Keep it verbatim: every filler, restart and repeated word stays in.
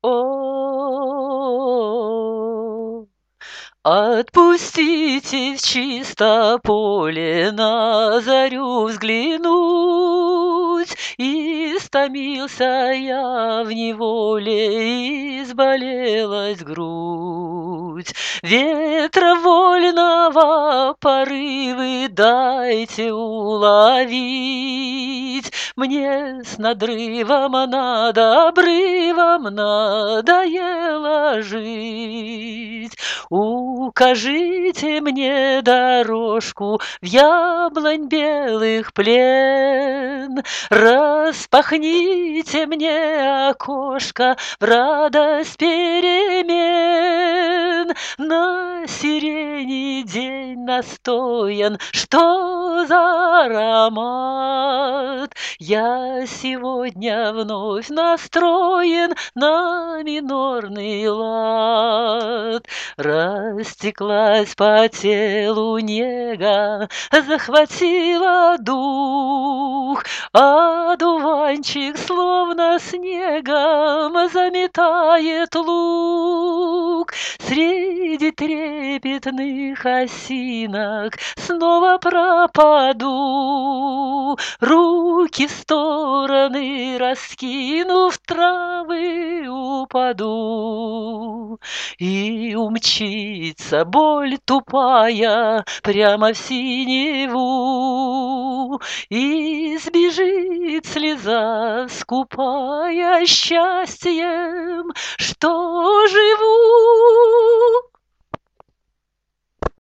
О, отпустите в чисто поле на зарю взглянуть. Истомился я в неволе, изболелась грудь. Ветра вольного порывы дайте уловить. Мне с надрывом над обрывом надоело жить. Укажите мне дорожку в яблонь белых плен, распахните мне окошко в радость перемен. На сирени день настоян, что за аромат! Я сегодня вновь настроен на минорный лад. Растеклась по телу нега, захватила дух, одуванчик словно снегом заметает луг. Среди трепетных осинок снова пропаду, руки в стороны раскинув, травы упаду. И умчится боль тупая прямо в синеву, и сбежит слеза скупая счастьем, что живу.